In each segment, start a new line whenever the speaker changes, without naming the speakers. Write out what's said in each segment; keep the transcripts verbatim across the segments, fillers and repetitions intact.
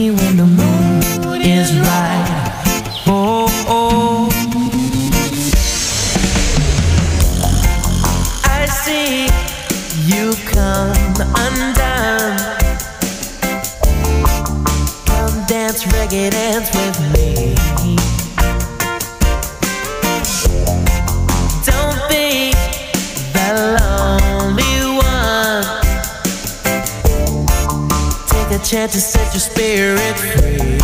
me when the mood is right. Oh, oh. I see you come undone. Come dance, reggae dance with me. Don't be the lonely one. Take a chance to set your spirit free.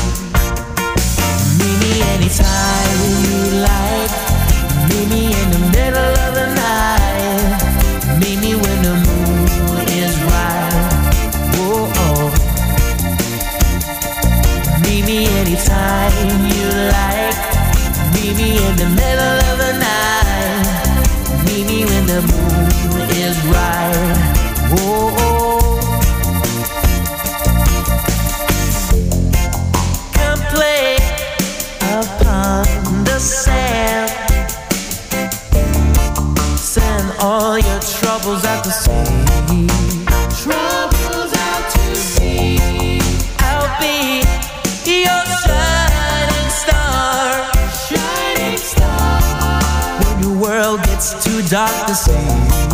Meet me anytime you like. Meet me in the middle of the night. Meet me when the mood is right. Whoa, oh. Meet me anytime you like. Meet me in the middle of the night. Meet me when the mood is right. Whoa, oh. Come play upon the sand. Send all your troubles out to sea. Troubles out to sea. I'll be your shining star. Shining star. When your world gets too dark to see.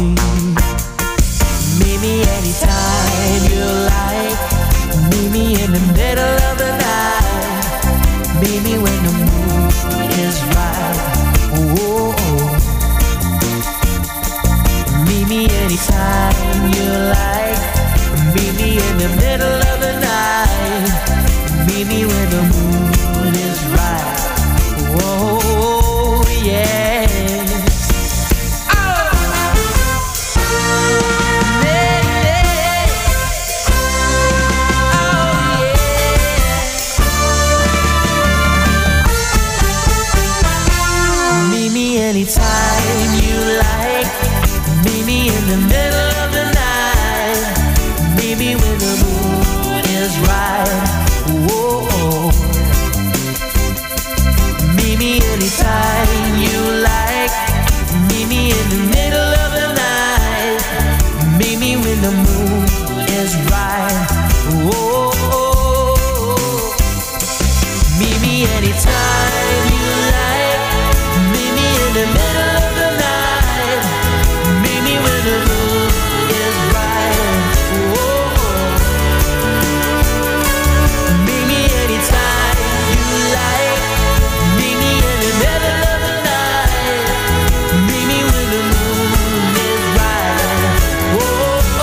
Meet me anytime you like. Meet me in the middle of the night. Meet me when the mood is right. Whoa, oh. Meet me anytime you like. Meet me in the middle of the night. Meet me when the mood is right. Whoa, yes. Oh, yeah, yeah. Oh, yeah. Meet me anytime you like. Meet me in the middle of the night. Meet me when the mood is right. Whoa. Meet me anytime you like. Meet me in the middle of the night. Meet me when the mood is right. Whoa. Meet me anytime you like. Meet me in the middle of the night. Meet me when the mood is right. Whoa. Meet me anytime you like. Meet me in the middle of the night. Meet me when the moon is right. Whoa,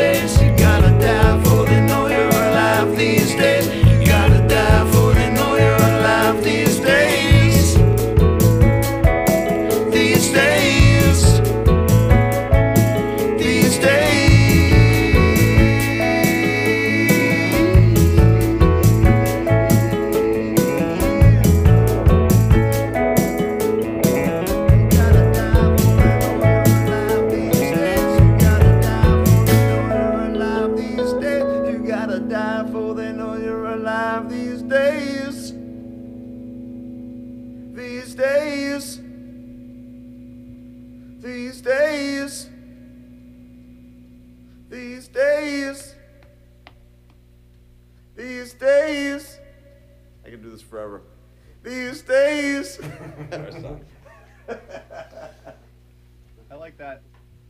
days. You gotta die before they know you're alive these days. You gotta die before they know you're alive these days. These days. These days. These days, these days, I can do this forever. These days.
I like that.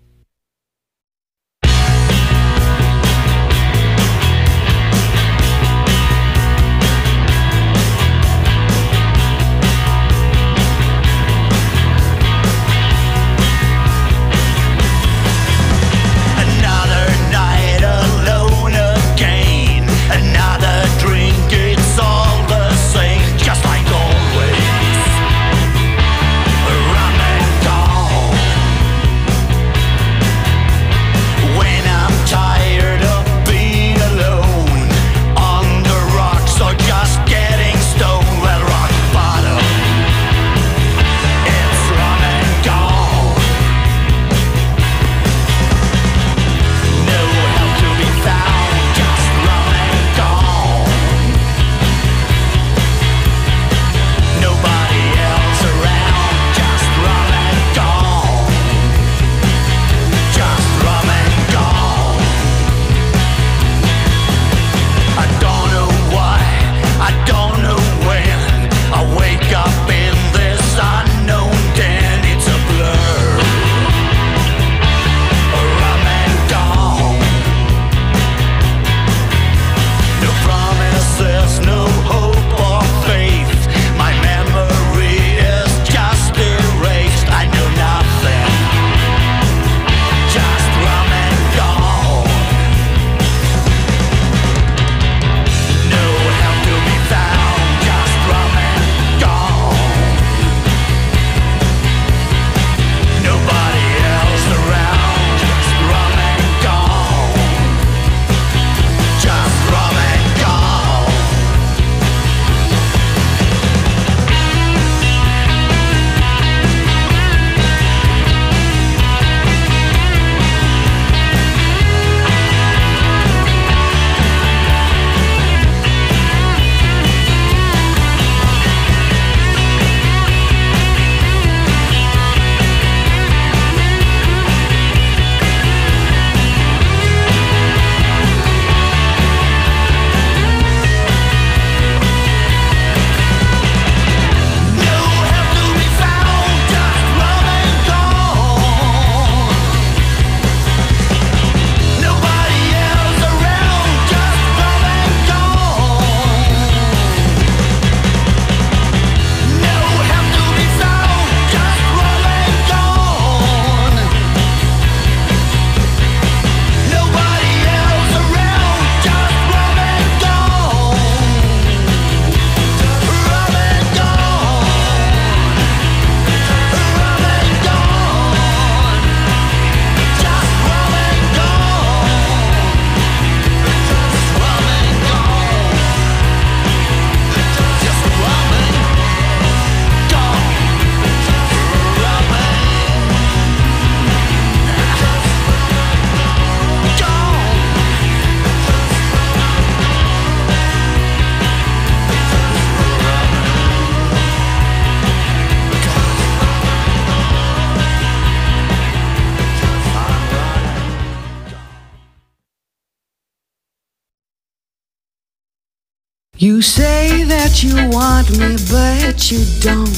You say that you want me, but you don't.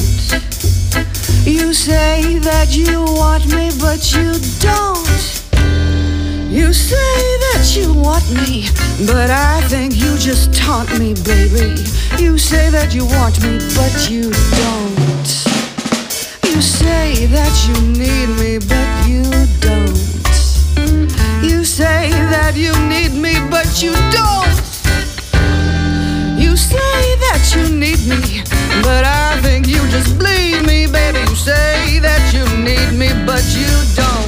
You say that you want me, but you don't. You say that you want me, but I think you just taunt me, baby. You say that you want me, but you don't. You say that you need me, but you don't. You say that you need me, but you don't. You say that you need me, but I think you just bleed me, baby. You say that you need me, but you don't.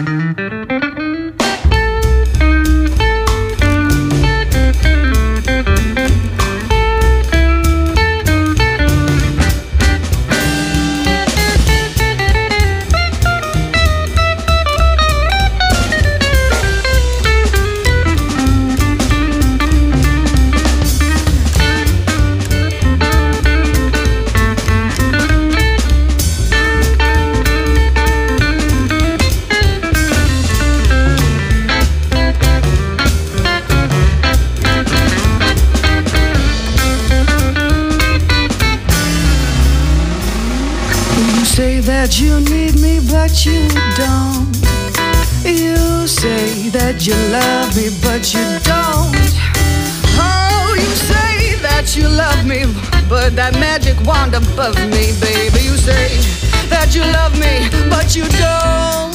That you need me, but you don't. You say that you love me, but you don't. Oh, you say that you love me, but that magic wand above me, baby. You say that you love me, but you don't.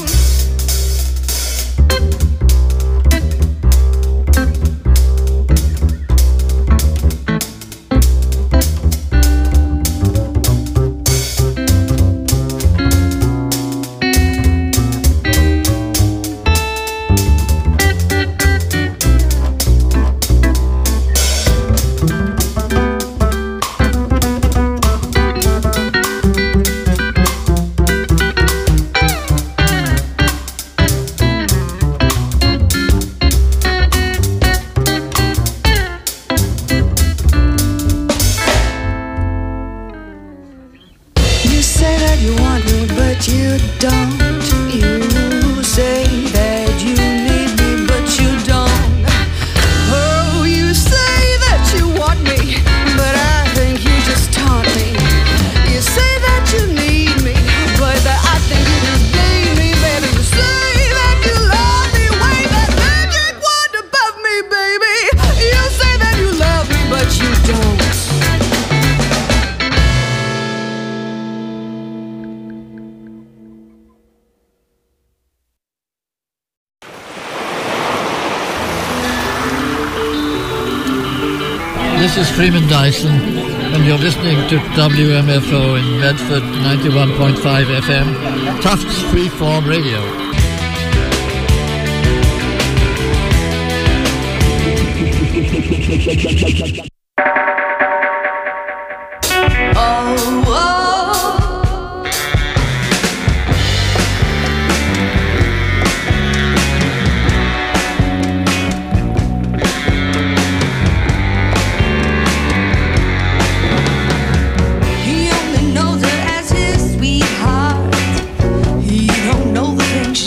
This is Freeman Dyson, and you're listening to W M F O in Medford, ninety-one point five F M, Tufts Freeform Radio.
Oh, oh.
He only knows her as his sweetheart. He don't know the things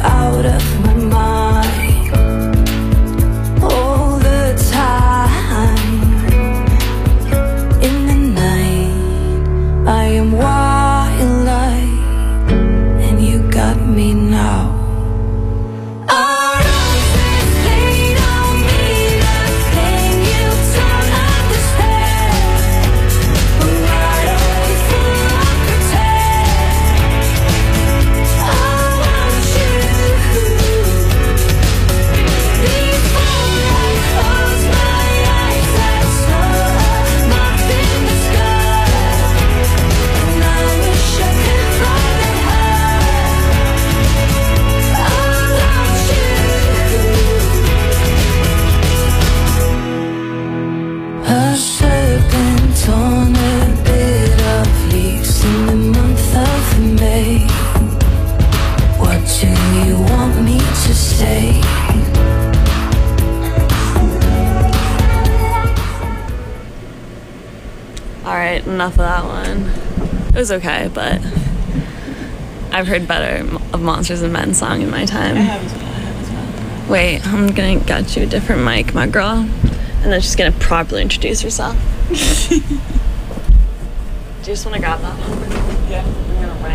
out of my mind all the time. In the night I am wildlife, and you got me now.
Alright, enough of that one. It was okay, but I've heard better of Monsters and Men song in my time. I have as well, I have as well. Wait, I'm gonna get you a different mic, my girl. And then she's gonna properly introduce herself. Do you just wanna grab that one? Yeah. I'm gonna write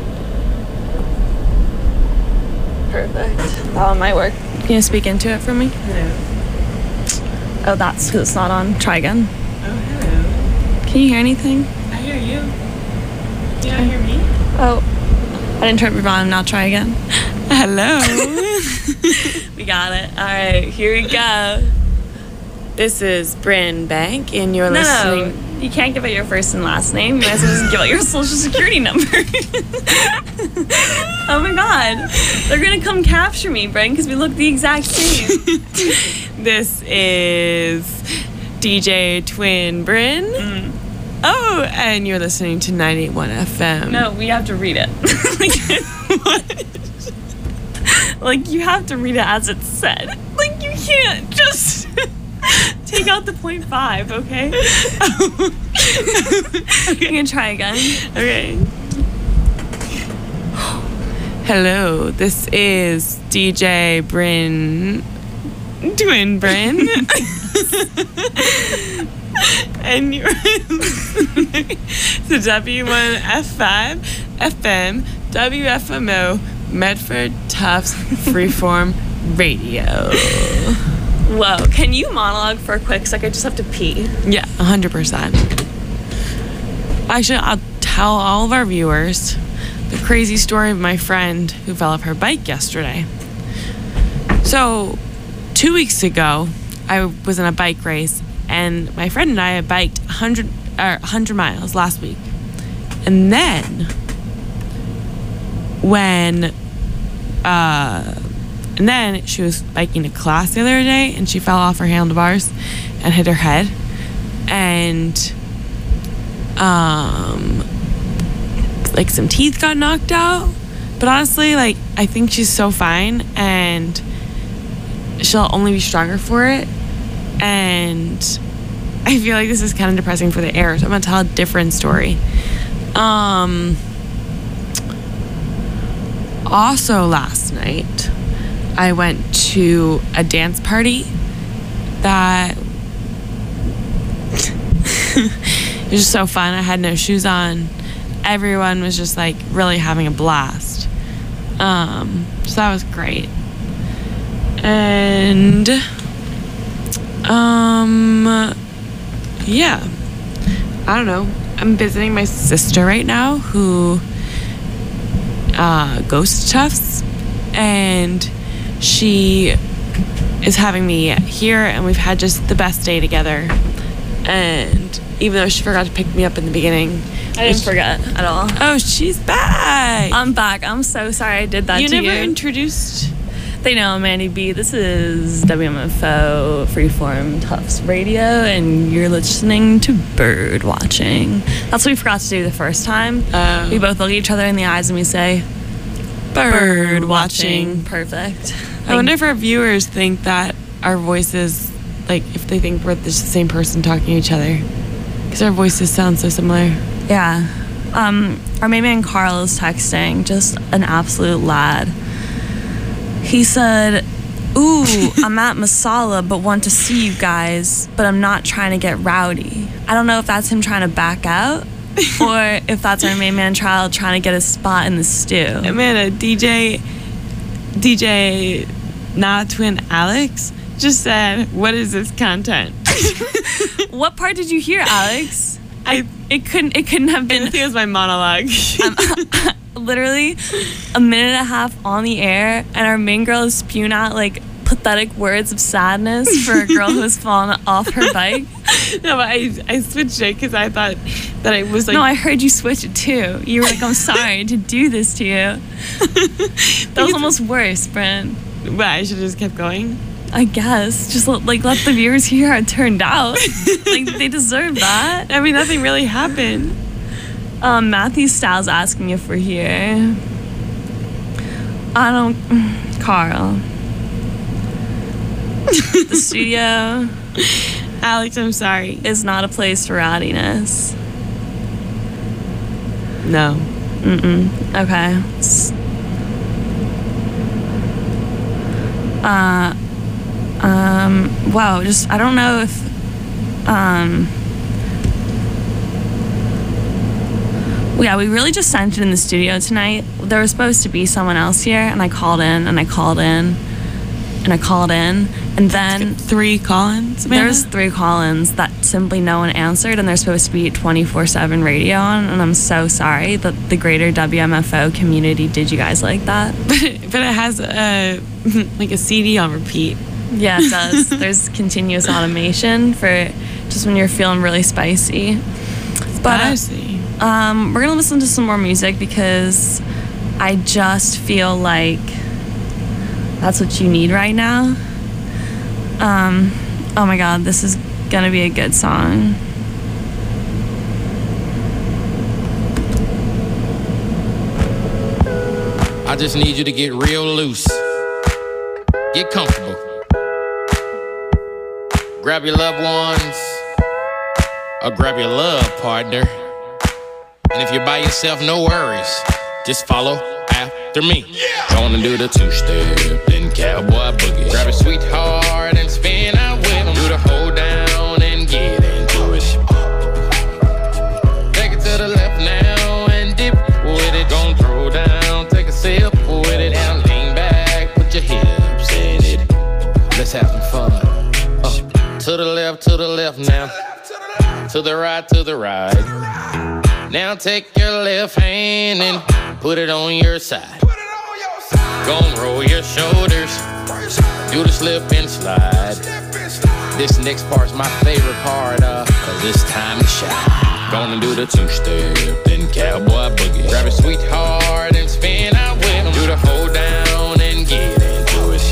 it. Perfect. That one might work. Can you speak into it for me? Hello. Oh, that's because it's not on. Try again.
Oh, hello.
Can you hear anything?
I hear you. Do you not hear me?
Oh, I didn't turn it on. Now try again. Hello. We got it. All right, here we go. This is Bryn Bank, and you're
No,
listening. No, you can't give out your first and last name. You might as well just give out your social security number. Oh my God, they're gonna come capture me, Bryn, because we look the exact same. This is D J Twin Bryn. Mm. Oh, and you're listening to ninety-eight point one F M. No, we have to read it. Like, what? Like, you have to read it as it's said. Like, you can't just take out the point five, okay? Okay. I'm gonna try again. Okay. Hello, this is D J Bryn, Twin Bryn. And you're listening to W one F five F M, W F M O, Medford Tufts Freeform Radio. Whoa, can you monologue for a quick sec? I just have to pee. Yeah, one hundred percent. Actually, I'll tell all of our viewers the crazy story of my friend who fell off her bike yesterday. So, two weeks ago, I was in a bike race, and my friend and I had biked one hundred, or one hundred miles last week. And then, when, uh, and then she was biking to class the other day, and she fell off her handlebars and hit her head. And, um, like, some teeth got knocked out. But honestly, like, I think she's so fine, and she'll only be stronger for it. And I feel like this is kind of depressing for the air, so I'm gonna tell a different story. Um, also last night, I went to a dance party that it was just so fun. I had no shoes on. Everyone was just like really having a blast. Um, so that was great. And um yeah, I don't know. I'm visiting my sister right now who uh, goes to Tufts, and she is having me here, and we've had just the best day together. And even though she forgot to pick me up in the beginning, I didn't forget at all. Oh, she's back. I'm back. I'm so sorry I did that you to you. You never introduced. They know, Mandy B. This is W M F O Freeform Tufts Radio, and you're listening to Bird Watching. That's what we forgot to do the first time. Oh. We both look at each other in the eyes and we say, Bird Watching. Perfect. I wonder if our viewers think that our voices, like, if they think we're the same person talking to each other, because our voices sound so similar. Yeah. Um, our main man Carl is texting, just an absolute lad.
He said, ooh, I'm at Masala, but want to see you guys, but I'm not trying to get rowdy. I don't know if that's him trying to back out or if that's our main man Trial trying to get a spot in the stew.
Amanda, D J, D J, not twin Alex just said, what is this content?
What part did you hear, Alex? I it couldn't it couldn't have been.
I think it was my monologue.
um, literally a minute and a half on the air, and our main girl is spewing out like pathetic words of sadness for a girl who has fallen off her bike.
No, but I I switched it because I thought that I was like.
No, I heard you switch it too. You were like, I'm sorry to do this to you. That was almost worse, Brent.
What, I should have just kept going?
I guess. Just let, like let the viewers hear how it turned out. Like they deserve that.
I mean, nothing really happened.
Um, Matthew Styles asking if we're here. I don't... Carl. The studio...
Alex, I'm sorry.
...is not a place for rowdiness.
No.
Mm-mm. Okay. Uh... Um... Wow, just... I don't know if... Um... Yeah, we really just sent it in the studio tonight. There was supposed to be someone else here, and I called in, and I called in, and I called in, and then...
Three call-ins, Amanda?
There's three call-ins that simply no one answered, and they're supposed to be twenty-four seven radio on, and I'm so sorry that the greater W M F O community did you guys like that.
But, but it has a, like a C D on repeat.
Yeah, it does. There's continuous automation for just when you're feeling really spicy. But
I see.
Um, we're gonna listen to some more music because I just feel like that's what you need right now. Um, oh my god, this is gonna be a good song.
I just need you to get real loose. Get comfortable. Grab your loved ones or grab your love partner. And if you're by yourself, no worries. Just follow after me. Yeah. Gonna do the two-step, then cowboy boogie. Grab a sweetheart and spin out with them. Do the hold down and get into it. Take it to the left now and dip with it. Gonna throw down, take a sip with it. Now lean back, put your hips in it. Let's have some fun. Uh, to the left, to the left now. To the right, to the right. Now take your left hand and put it on your side. Gonna roll your shoulders, do the slip and slide. This next part's my favorite part, uh, cause it's time to shine. Gonna do the two-step, then cowboy boogie. Grab a sweetheart and spin out with them. Do the hold down and get into it.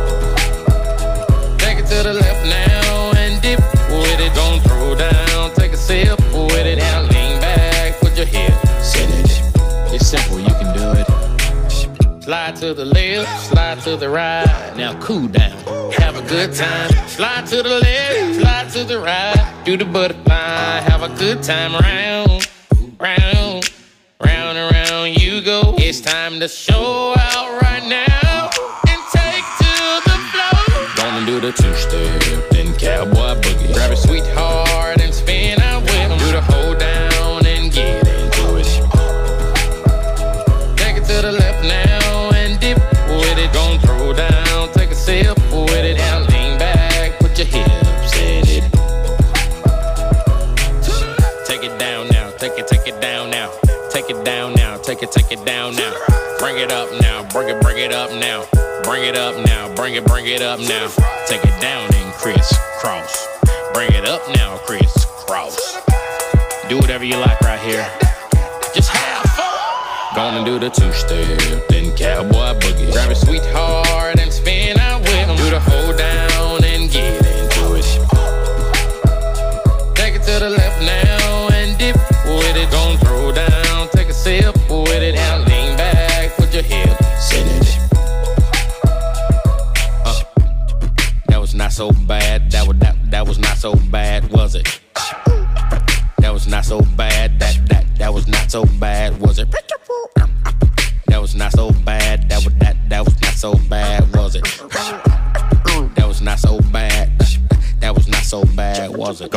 Take it to the left now and dip with it. Gonna throw down, take a sip with it. Now lean back, put your head, sit it. It's simple, you can do it. Slide to the left, slide to the right. Now cool down, have a good time. Slide to the left, slide to the right. Do the butterfly, have a good time. Round, round, round and round you go. It's time to show out right now and take to the floor. Gonna do the two-step, then cowboy boogie. Grab a sweetheart and spin out with them. Do the hold down and get into it. Take it to the left now and dip with it. Gonna throw down, take a sip with it. Now lean back, put your hips in it. Take it down now, take it, take it down now. Take it down now, take it, take it down now. Bring it up now, bring it, bring it up now. Bring it up now, bring it, bring it up now. Take it down and crisscross. Bring it up now, crisscross. Do whatever you like right here. Just have fun. Gonna do the two-step, then cowboy boogie. Grab a sweetheart and spin out with them. Do the hold down and get into it. Take it to the left now and dip with it. Gonna throw down, take a sip with it. Now lean back, put your hips in it. Uh, that was not so bad. That was that that was not so bad, was it? That was not so bad. That that that was not so bad, was it? That was not so bad. That was that that was not so bad,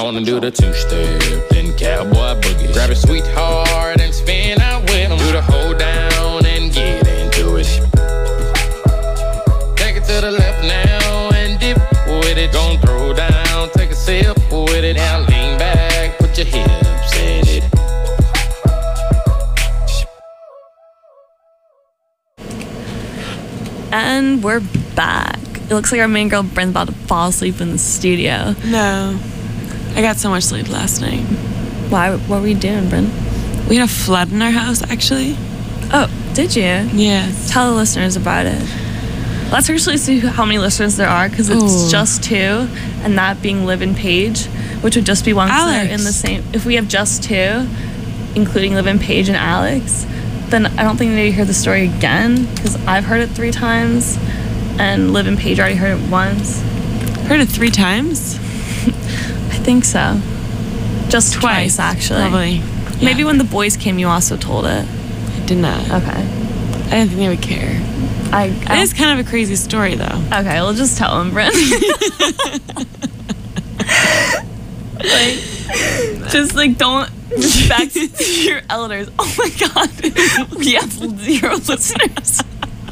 wanna do the two-step, then cowboy boogie. Grab a sweetheart and spin out with 'em. Do the hold down and get into it. Take it to the left now and dip with it. Gon' throw down, take a sip with it. Now lean back, put your hips in it.
And we're back. It looks like our main girl Bryn's about to fall asleep in the studio.
No. I got so much sleep last night.
Why? What were you doing, Bryn?
We had a flood in our house, actually.
Oh, did you?
Yes.
Tell the listeners about it. Let's actually see how many listeners there are, because it's
Ooh.
just two, and that being Liv and Paige, which would just be ones that are
Alex.
in the same. If we have just two, including Liv and Paige and Alex, then I don't think they need to hear the story again, because I've heard it three times, and Liv and Paige already heard it once.
Heard it three times?
I think so. Just twice,
Twice,
actually.
probably. Yeah.
Maybe when the boys came, you also told it.
I did not.
Okay.
I didn't think they would care.
I, I
It is kind of a crazy story, though.
Okay, we'll just tell them, Bryn. Like, just like don't respect your elders. Oh my god, we have zero listeners.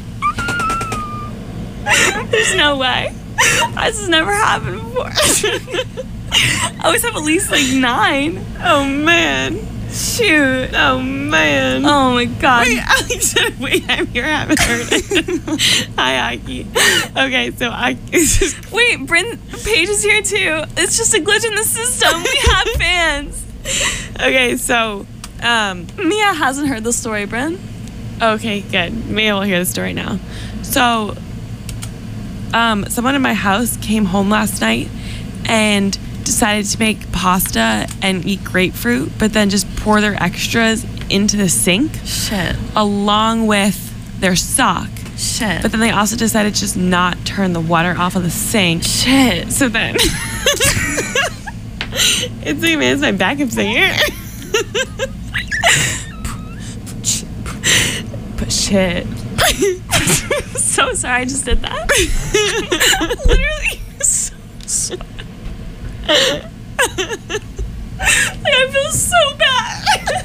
There's no way. This has never happened before. I always have at least like nine.
Oh, man.
Shoot.
Oh, man.
Oh my god.
Wait, Alex, wait, I'm here. I haven't heard it. Hi, Aki. Okay, so I. It's just,
Wait, Bryn Paige is here too. It's just a glitch in the system. We have fans.
okay, so. Um,
Mia hasn't heard the story, Bryn.
okay, good. Maybe we'll hear the story now. So, um, someone in my house came home last night and decided to make pasta and eat grapefruit, but then just pour their extras into the sink
Shit.
along with their sock.
Shit.
But then they also decided to just not turn the water off of the sink.
Shit.
So then it's like, man, it's my backup singer.
But shit. So sorry I just did that. Literally so, so like I feel so bad.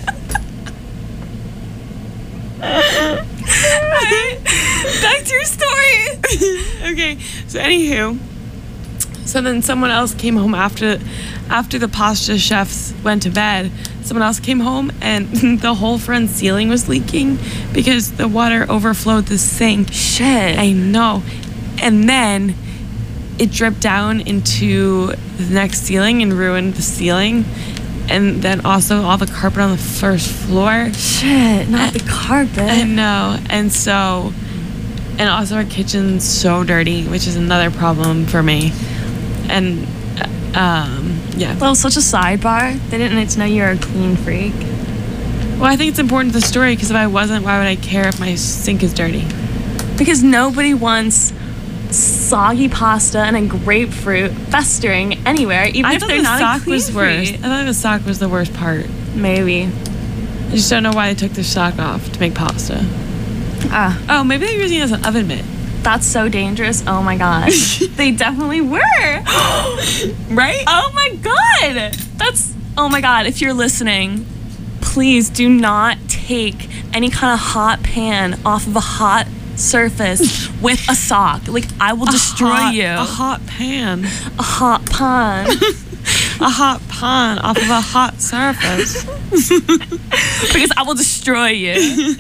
Alright, back to your story.
Okay, so anywho, so then someone else came home after after the pasta chefs went to bed. Someone else came home and the whole front ceiling was leaking because the water overflowed the sink.
Shit.
I know. And then it dripped down into the next ceiling and ruined the ceiling. And then also all the carpet on the first floor.
Shit, not the carpet.
I know. And so, and also our kitchen's so dirty, which is another problem for me. And, uh, um, yeah.
That was such a sidebar. They didn't need to know you're a clean freak.
Well, I think it's important to the story because if I wasn't, why would I care if my sink is dirty?
Because nobody wants soggy pasta and a grapefruit festering anywhere, even
I
if
thought
they're
the
not
sock
a clean
was worse.
freak.
I thought the sock was the worst part.
Maybe.
I just don't know why they took the sock off to make pasta.
Ah,
Oh, maybe they're using it as an oven mitt.
that's so dangerous. Oh my god. They definitely were.
Right?
Oh my god. That's, oh my god. If you're listening, please do not take any kind of hot pan off of a hot surface with a sock. Like, I will destroy
hot,
you.
A hot pan.
A hot pan.
A hot pan off of a hot surface.
Because I will destroy you.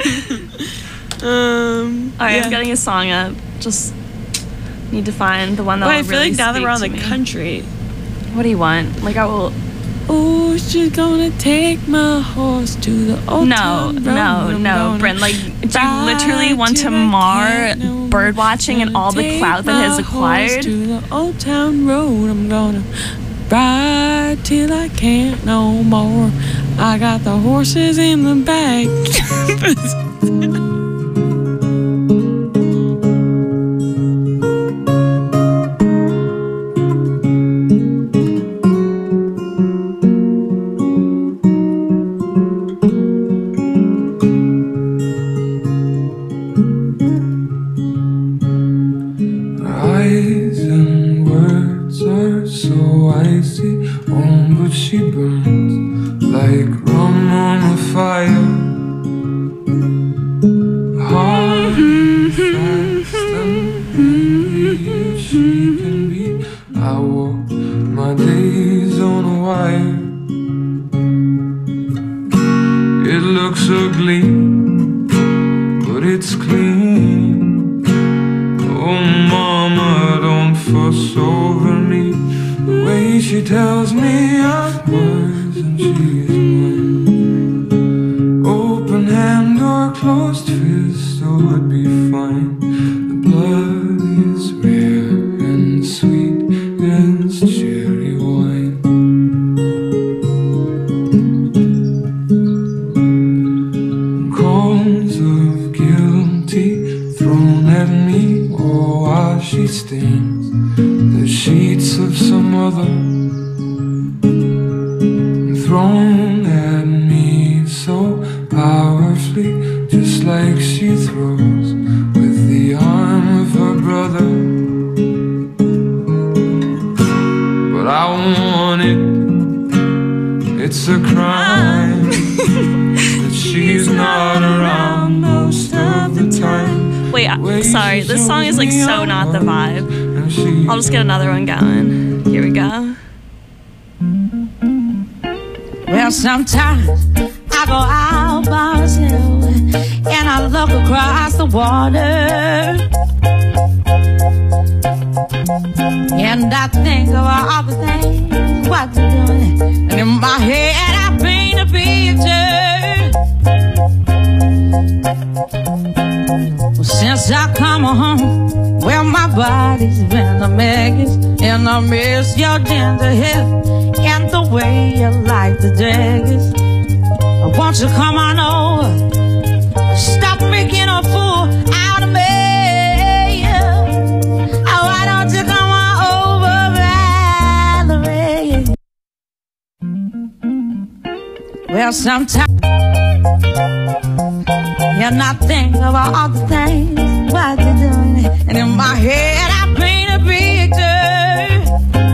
Um,
Alright,
yeah.
I'm getting a song up. Just need to find the one that
Well,
will
I feel
really
like now that
speak
we're on
to
the
me.
country.
What do you want? Like, I will.
Oh, she's gonna take my horse to the old
No,
town road.
no,
I'm
no,
gonna
Bryn. Like, do you
ride
literally want to
till I
mar
can't no more.
bird watching and all the
Gonna
clout that
take
it has
my
acquired?
horse to the old town road. I'm gonna ride till I can't no more. I got the horses in the back.
Eyes and words are so icy. One but she burns like rum on a fire. Hard and fast and angry as she can be. I walk my days on a wire. It looks ugly, but it's clean. Oh mama, don't fuss over me. The way she tells me I'm hers and she's mine. Open hand or closed fist, oh it'd be fine. The blood is rare and sweet as cherry wine. Calls of guilty thrown at me, oh while she stains the sheets of some other, thrown at me so powerfully, just like she throws with the arm of her brother. But I want it, it's a crime that she's not around most of the time.
Wait, I'm sorry, this song is like so not the vibe. I'll just get another one going. Here we go.
Well, sometimes I go out by myself and I look across the water, and I think of all the things what you're doing, and in my head I paint a picture. Well, since I come home, well, my body's been a mess, and I miss your tender hair and the way you like the daggers. I want you to come on over, stop making a fool out of me. Oh, why don't you come on over, Valerie? Well, sometimes, and I think about all the things what you're doing, and in my head I paint a picture.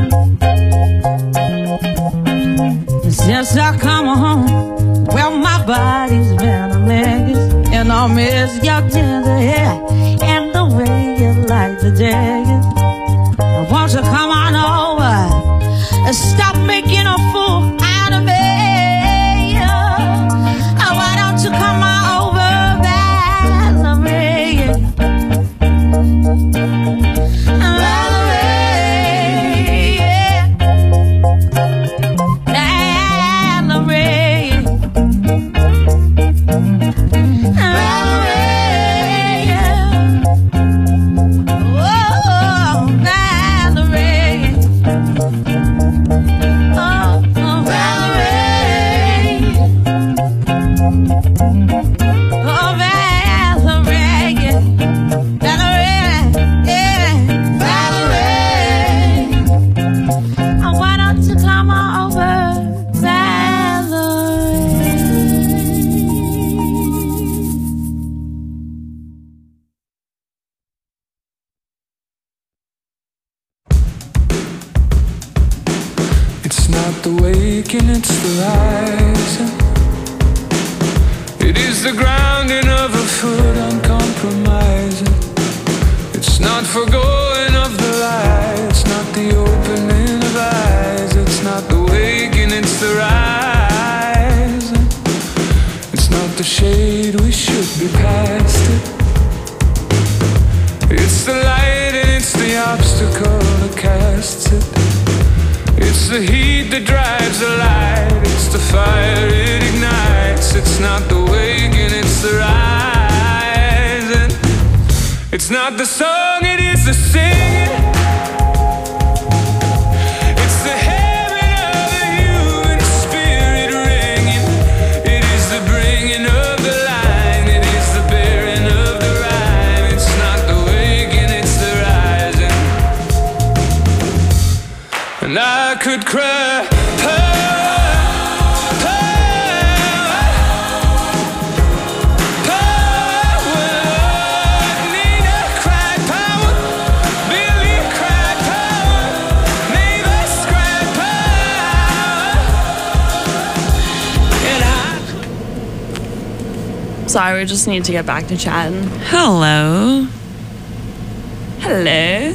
Since I come home, well, my body's been a mess, and I miss your tender hair and the way you like the daggers. I want you to come on over and stop making a fool out of me. Oh, why don't you come on over, Valerie?
The waking, it's the rising. It is the grounding of a foot uncompromising. It's not forgoing of the light, it's not the opening of eyes. It's not the waking, it's the rising. It's not the shade, we should be past it. It's the light and it's the obstacle that casts it. It's the heat that drives the light, it's the fire it ignites. It's not the waking, it's the rising. It's not the song, it is the singing. It's the heaven of the human spirit ringing. It is the bringing of the line, it is the bearing of the rhyme. It's not the waking, it's the rising. And I could cry power, power, power. Nina cried power, Billy cried power, Mavis cried power,
Sorry, we just need to get back to chatting.
Hello.
Hello.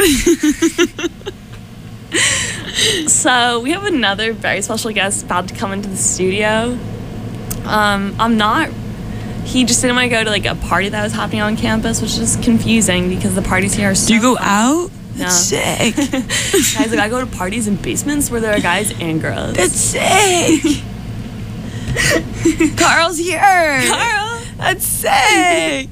So we have another very special guest about to come into the studio. Um, I'm not. He just didn't want to go to like a party that was happening on campus, which is confusing because the parties here are so.
Do you go
fun.
out?
No.
That's sick.
Guys, like I go to parties in basements where there are guys and girls.
That's sick. Carl's here.
Carl.
That's sick.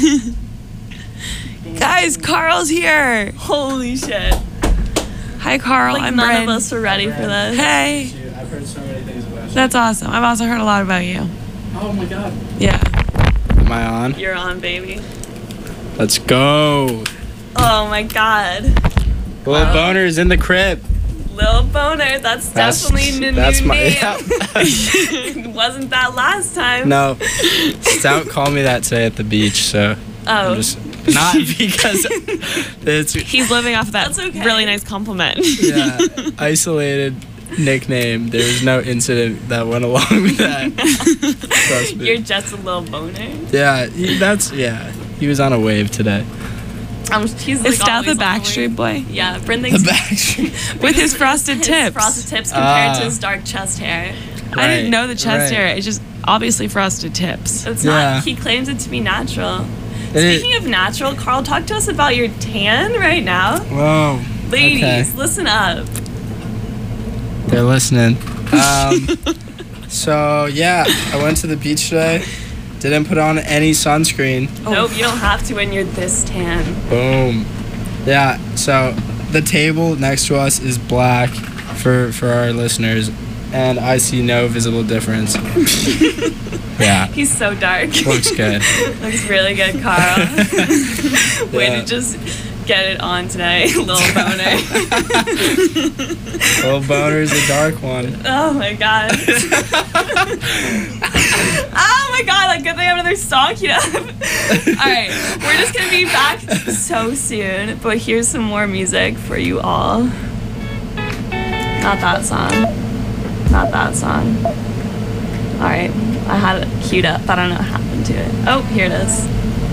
Guys, Carl's here.
Holy shit.
Hi, Carl.
Like
I'm
none
Bryn.
of us were ready for this.
Hey.
I've heard so many things about you.
That's awesome. I've also heard a lot about you.
Oh my god.
Yeah.
Am I on?
You're on, baby.
Let's go.
Oh my god.
Lil
Wow.
Boner's in the crib.
Lil Boner, that's,
That's-
definitely a new
that's my-
name.
yeah.
Wasn't that last time?
No. Stout called me that today at the beach, so
Oh.
I'm just not because it's
He's living off of that
That's okay.
really nice compliment.
yeah, isolated nickname. There's no incident that went along with that. Trust me.
You're just a Lil Boner.
Yeah, he, that's yeah. He was on a wave today.
Um, he's like
Is Stout the
always on
Backstreet
wing.
Boy?
Yeah, Bryn
The
thinks
Backstreet.
With his frosted
his
tips.
frosted tips compared
Ah.
to his dark chest hair.
I didn't know the chest
right.
hair. It's just obviously frosted tips.
It's
Yeah.
not. He claims it to be natural.
It is-
Speaking of natural, Carl, talk to us about your tan right now.
Whoa.
Ladies,
Okay.
listen up.
They're listening. Um, so yeah, I went to the beach today. Didn't put on any sunscreen.
Nope, you don't have to when you're this tan.
Boom. Yeah. So the table next to us is black for for our listeners, and I see no visible difference. Yeah.
He's so dark.
Looks good.
Looks really good, Carl. Way
Yeah.
to just get it on today, Lil Boner.
Lil Boner's a dark one.
Oh my god. Oh my god, like good thing I have another song queued up. Alright, we're just gonna be back so soon, but here's some more music for you all. Not that song. Not that song. Alright, I had it queued up, but I don't know what happened to it. Oh, here it is.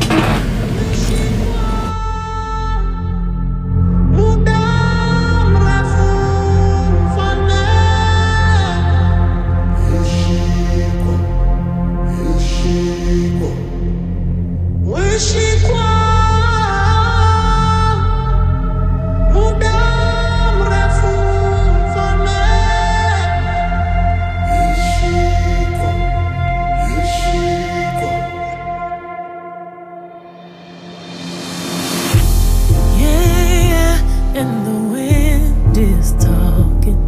Yeah, and the wind is talking.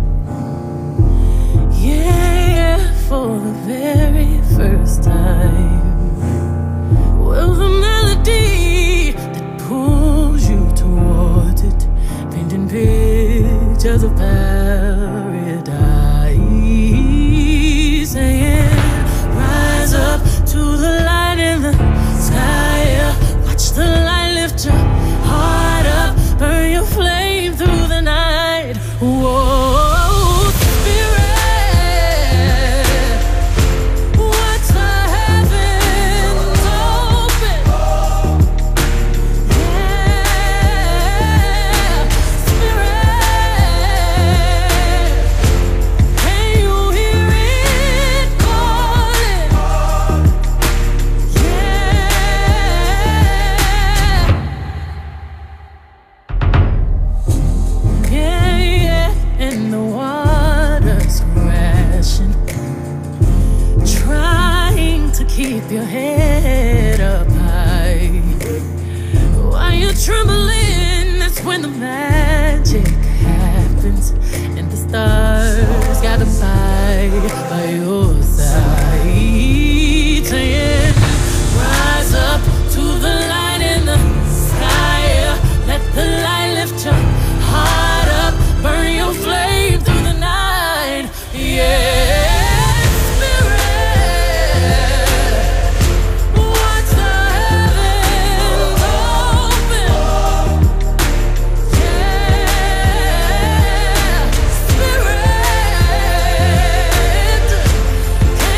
Yeah, for the very first time. Well, the melody that pulls you towards it, painting pictures of paradise. Saying, rise up to the light in the sky. Yeah, watch the light lift your heart up, burn your flame through the night. Whoa, spirit, watch the heavens open. Yeah, spirit, can you hear it calling? Yeah. Yeah, yeah, and the water's crashing, trying to keep your head up high. While you're trembling, that's when the magic happens, and the stars gotta by by your side, saying, rise up to the light in the sky. Let the light lift your heart up, burn your flame through the night. Yeah, spirit, watch the heavens open. Yeah, spirit,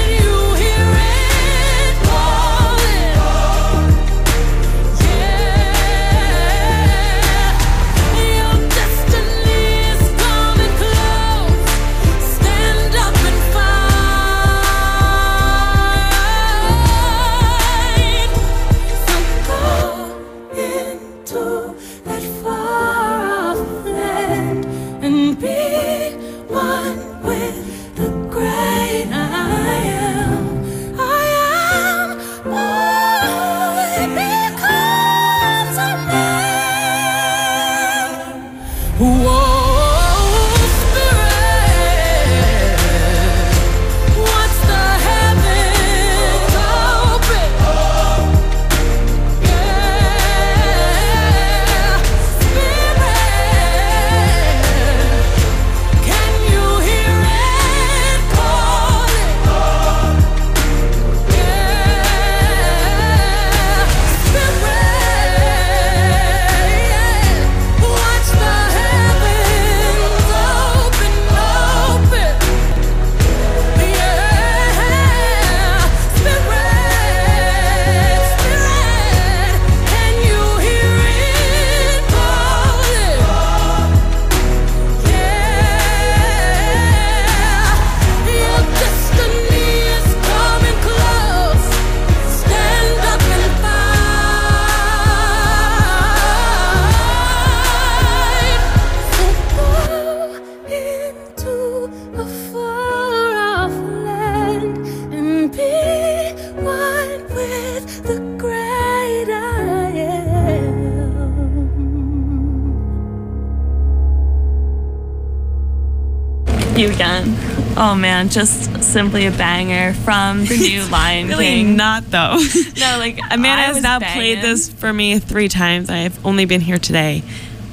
that far off land and be one with the great I am. I am boy becomes a man. Whoa.
You again. Oh man, just simply a banger from the new Lion
really
King.
Not though.
No, like
Amanda
I
has
was
now
banging.
played this for me three times. I've only been here today,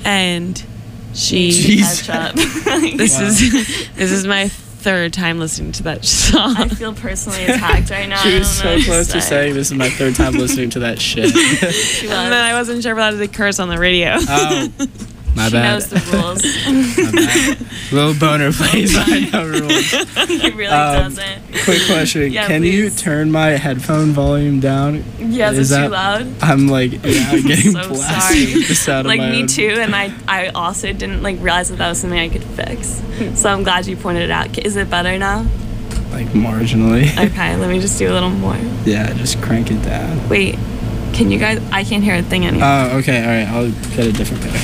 and she.
Jesus.
Catch up.
This
Wow.
is this is my third time listening to that song.
I feel personally attacked right now.
She
I
was
don't know
so
what
close to
say.
saying this is my third time listening to that shit.
She was.
And then I wasn't sure if I had to curse on the radio.
Oh, my
she
bad.
knows the rules.
My bad. Little boner plays by no rules.
He really
Um,
doesn't.
Quick question.
Yeah,
Can you
please.
turn my headphone volume down?
Yes,
Is
it's
that-
too loud.
I'm like, yeah, I'm getting
So
blasted
sorry.
with the sound
Like
of my
me
own.
too, and I, I also didn't like realize that that was something I could fix. So I'm glad you pointed it out. Is it better now?
Like marginally.
Okay, let me just do a little more.
Yeah, just crank it down.
Wait, can you guys? I can't hear a thing anymore.
Oh, okay, all right. I'll get a different pair.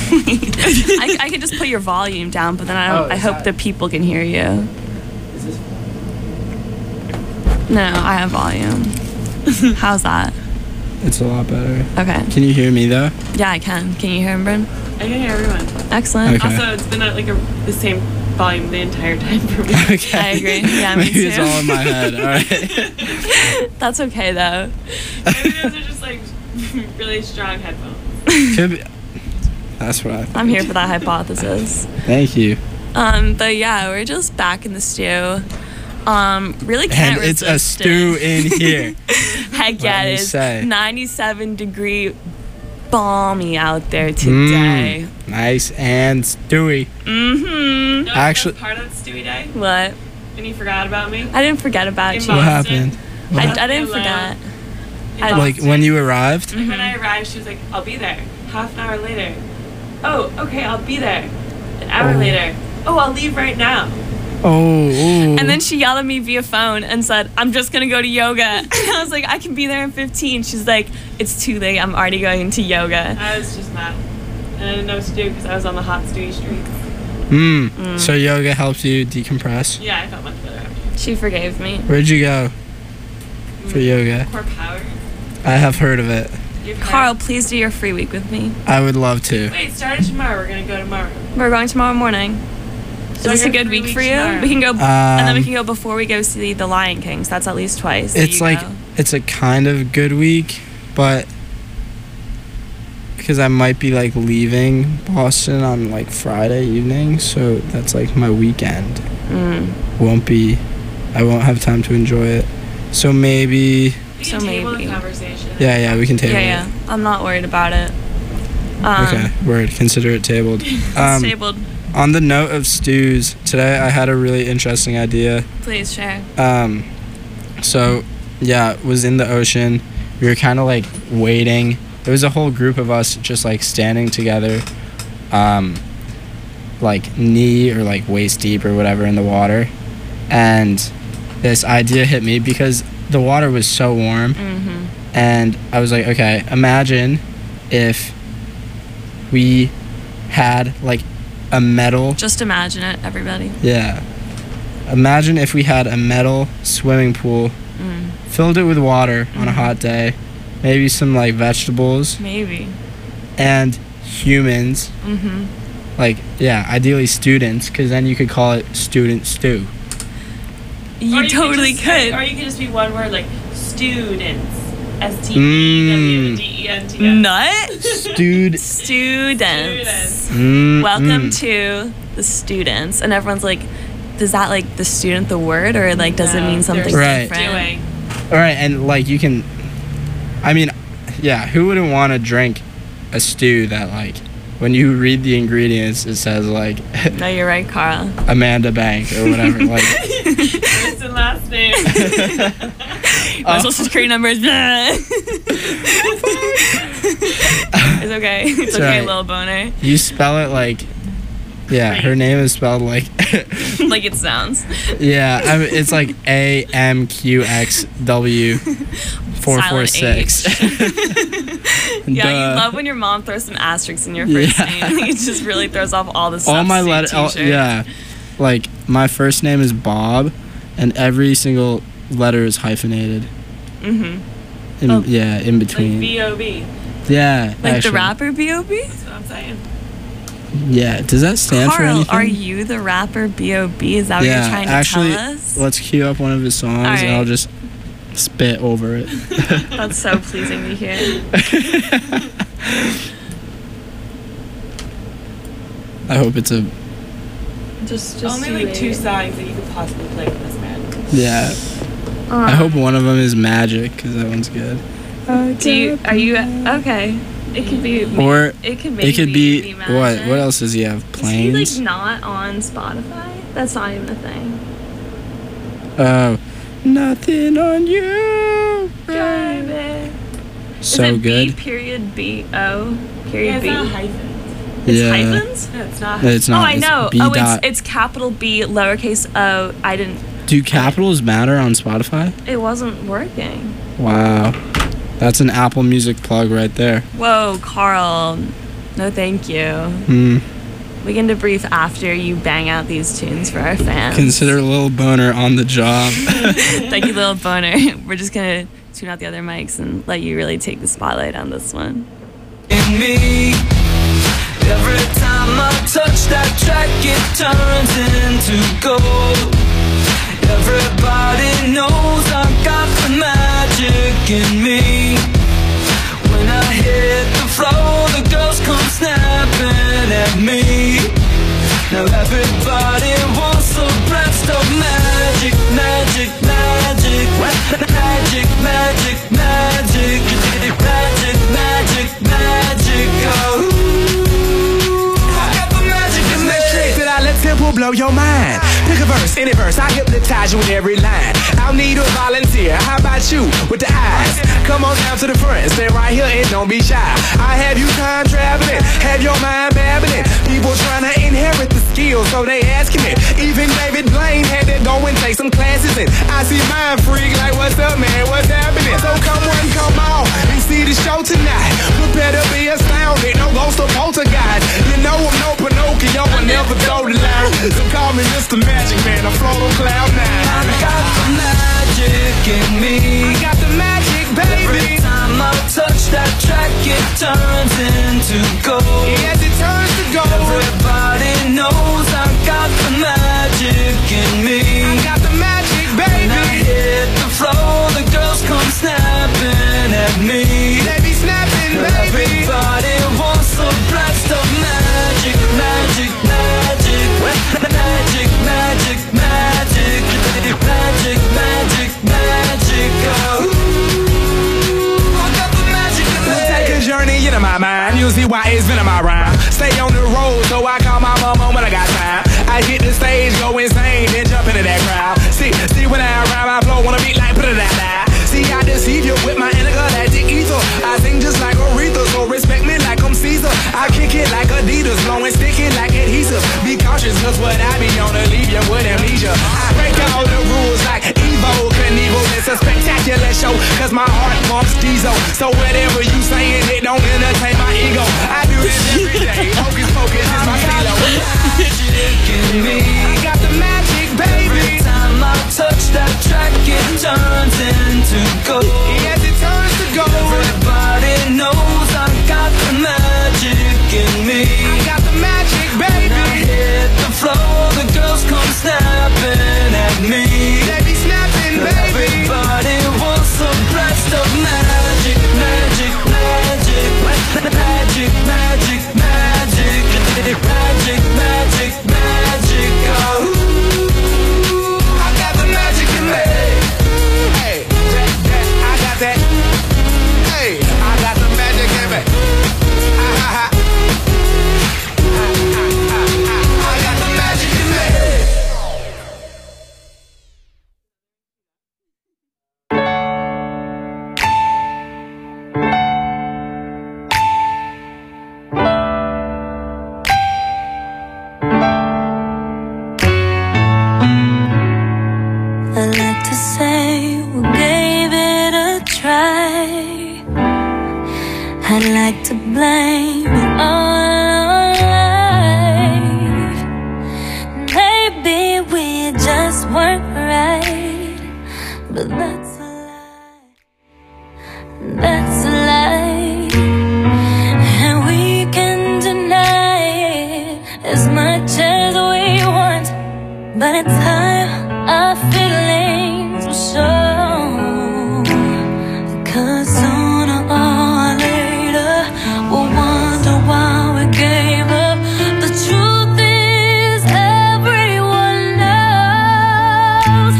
I, I could just put your volume down, but then I don't.
Oh,
I
is
hope
that-
that people can hear you.
Is this?
No, I have volume. How's that?
It's a lot better.
Okay.
Can you hear me though?
Yeah, I can. Can you hear him, Bryn?
I can hear everyone.
Excellent.
Okay.
Also, it's been at like a, the same volume the entire time for me.
Okay.
I agree. Yeah, me
Maybe it's
too.
all in my head. All right.
That's okay though.
Maybe those are just like really strong headphones.
Could be. That's what I think.
I'm here for that hypothesis.
Thank you.
Um, but yeah, we're just back in the stew. Um, really can't
And it's a
resist
stew
it.
in here.
Heck yeah,
Let me
it is
say.
ninety-seven degree balmy out there today.
Mm, nice and stewy.
Mm-hmm.
No,
Actually-
that's part of Stewie Day.
What?
And you forgot about me.
I didn't forget about
In
you.
What
Boston.
happened?
I,
What
I didn't
Hello.
forget.
In
I-
Like
Boston.
when you arrived?
Like when I arrived, she was like, "I'll be there." Half an hour later, "Oh, okay, I'll be there." An hour
Oh.
later, "Oh, I'll leave right now."
Oh, ooh.
And then she yelled at me via phone and said, "I'm just gonna go to yoga." And I was like, "I can be there in fifteen." She's like, "It's too late. I'm already going into yoga."
I was just mad, and I didn't know what to do because I was on the hot Stewie streak.
Mm.
Mm.
So yoga helps you decompress.
Yeah, I felt much better after.
She forgave me.
Where'd you go for yoga?
Core Power.
I have heard of it.
You've heard-
Carl, please do your free week with me.
I would love to.
Wait, started tomorrow. We're gonna go tomorrow.
We're going tomorrow morning. Is
So
this a
your
good
free
week
week
for you?
tomorrow.
We can go, and then we
Um,
can go before we go see the Lion King. So that's at least twice. that
It's
you
like
go.
it's a kind of good week, but because I might be like leaving Boston on like Friday evening, so that's like my weekend.
Mm.
Won't be, I won't have time to enjoy it. So maybe,
We
So
can table
maybe.
the conversation.
yeah, yeah, we can table
Yeah, yeah. I'm not worried about it. Um,
it. Okay, word. Consider it tabled.
It's
Um,
tabled.
on the note of stews, today I had a really interesting idea.
Please share.
Um, so yeah, was in the ocean. We were kind of like waiting. There was a whole group of us just like standing together, um, like knee or like waist deep or whatever in the water, and this idea hit me because the water was so warm,
Mm-hmm.
and I was like, okay, imagine if we had like a metal.
Just imagine it, everybody.
Yeah. Imagine if we had a metal swimming pool,
Mm.
filled it with water on a
Mhm.
hot day, maybe some like vegetables,
Maybe.
and humans.
Mm-hmm.
Like, yeah, ideally students, because then you could call it student stew.
You,
Or you
totally
could. Just,
could.
Or you could just be one word like students. S T E
Mm.
W D E N T S.
Nut?
Stud.
Students.
Mm,
Welcome
mm.
to the students. And everyone's like, does that like the student the word, or like does it
No,
mean something
they're
Right.
different?
Doing.
All right, and like you can, I mean, yeah, who wouldn't want to drink a stew that like, when you read the ingredients, it says like
No, you're right, Carl.
Amanda Bank or whatever. Like,
First and last name.
My social security number is blah. It's okay. It's
It's
okay,
right.
little boner.
you spell it like, yeah, her name is spelled like,
Like it sounds.
yeah, I mean, it's like A M Q X W four four six.
Yeah, you love when your mom throws some asterisks in your first
Yeah.
name. It just really throws off all the stuff.
All my letters, yeah, like my first name is Bob, and every single letter is hyphenated.
Mm-hmm.
In,
Oh.
Yeah, in
Like
between.
B O B.
Yeah,
Like
actually.
the rapper B O B?
That's what I'm saying.
Yeah, does that stand for
Carl,
anything?
are you the rapper B O B? Is that what
yeah,
you're trying to
actually,
tell us?
let's cue up one of his songs,
All
and I'll
right.
just spit over it.
That's so pleasing to hear.
I hope it's a
Just, just
Only
you
like two
wait.
songs that you could possibly play with this man.
yeah.
Uh,
I hope one of them is Magic, because that one's good.
Do you? Are you? Okay. It could be.
Or
it could maybe
it could be, what?
Magic.
What else does he have?
Is he
Planes?
like not on Spotify? That's not even a thing.
Oh, nothing on you.
Baby.
So
Is it
good.
B period B O
Yeah,
period
it's
B?
not hyphen.
It's
Yeah.
hyphens?
No, it's not.
It's not.
oh, I
it's
know.
B
oh,
dot.
it's it's capital B, lowercase O. I didn't.
Do capitals matter on Spotify?
It wasn't working.
Wow. That's an Apple Music plug right there.
Whoa, Carl. No, thank you.
Hmm.
We can debrief after you bang out these tunes for our fans.
Consider Lil Boner on the job.
Thank you, little boner. We're just gonna tune out the other mics and let you really take the spotlight on this one.
In me, every time I touch that track, it turns into gold. Everybody knows I got the magic in me. When I hit the floor, the girls come snapping at me. Now everybody wants a blast of magic, magic, magic, magic, magic, magic, magic, magic, magic. Oh, I got the magic in me.
Trick that I let tempo blow your mind. Pick a verse, any verse, I hypnotize you with every line. I'll need a volunteer. How about you with the eyes? Come on down to the front, stay right here and don't be shy. I have you time traveling, have your mind babbling. People trying to inherit the skills, so they asking me. Even David Blaine had to go and take some classes in. I see mind freak like, what's up, man? What's happening? So come on, come on and see the show tonight. Prepare to be astounded, no ghost or poltergeist. You know I'm no Pinocchio, I never told a lie. So call me Mister Magic Man, I float on cloud nine.
I got the magic in me.
I got the magic, baby.
Every time I touch that track, it turns into gold.
Yes, it turns to gold.
Everybody knows I got the magic in me.
I got the magic, baby.
When I hit the floor, the girls come snapping at me.
They be snapping, baby.
Everybody wants a blast of magic, magic, magic, magic, magic, magic, magic, magic, magic. Oh, I got the magic in me.
Take a journey into my mind. You'll see why it's been in my rhyme. Stay on the road, so I call my mama when I got time. I hit the stage, go insane, then jump into that crowd. See, see when I rhyme, I flow on a beat like put it out. See, I deceive you with my intergalactic ether. I sing just like Aretha, so respect me like I'm Caesar. I kick it like Adidas, blowing sticky like adhesive. Be cautious, cause what I be on to leave you with amnesia. I break all the rules like Evo Knievel. It's a spectacular show, cause my heart pumps diesel. So whatever you saying, it don't entertain my ego. I do this every
But in time, our feelings will show. Cause sooner or later, we'll wonder why we gave up. The truth is, everyone knows.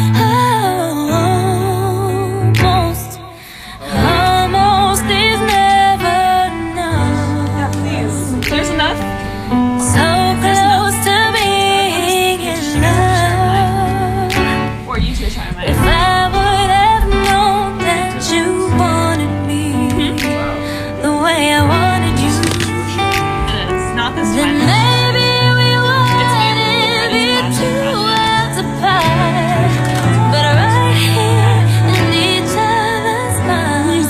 Almost, almost is never enough.
There's enough.
So close to being in love.
Or you two try mine.
If I would have known that you wanted me the way I wanted you,
It's not this
then
time.
maybe we wouldn't be two worlds apart. But right here in each other's minds,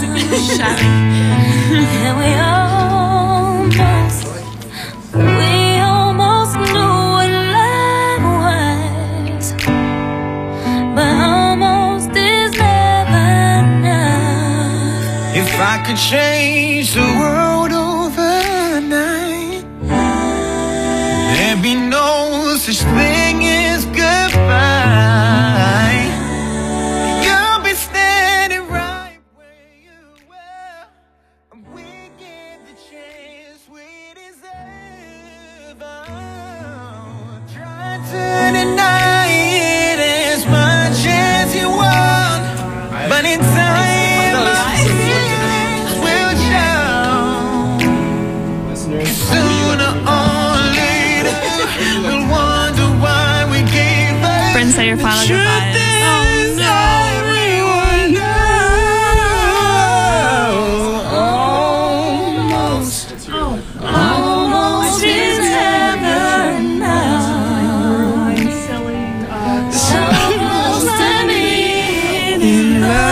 and we almost, we almost knew what love was. But almost is never enough.
If I could change the world overnight, there'd be no such thing as goodbye. You'll be standing right where you were, and we give the chance we deserve. Oh, try to deny it as much as you want, but in time our feelings will show. Sooner or later, we'll wonder why we gave up.
Friends, say your final goodbyes.
Oh no! Everyone knows. Almost, almost is never enough. So close to being in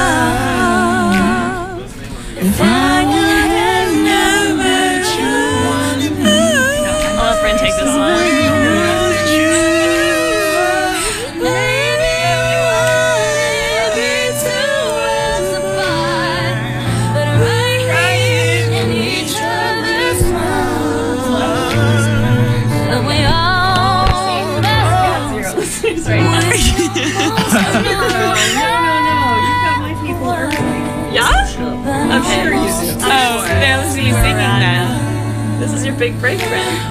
love. If I could have known that you wanted me,
I'll let Bryn take this one.
Maybe we wouldn't be two worlds apart. But right here in each other's minds, and we almost, we
Yeah? Okay. Oh, that was me singing that. This is your big break, Bryn.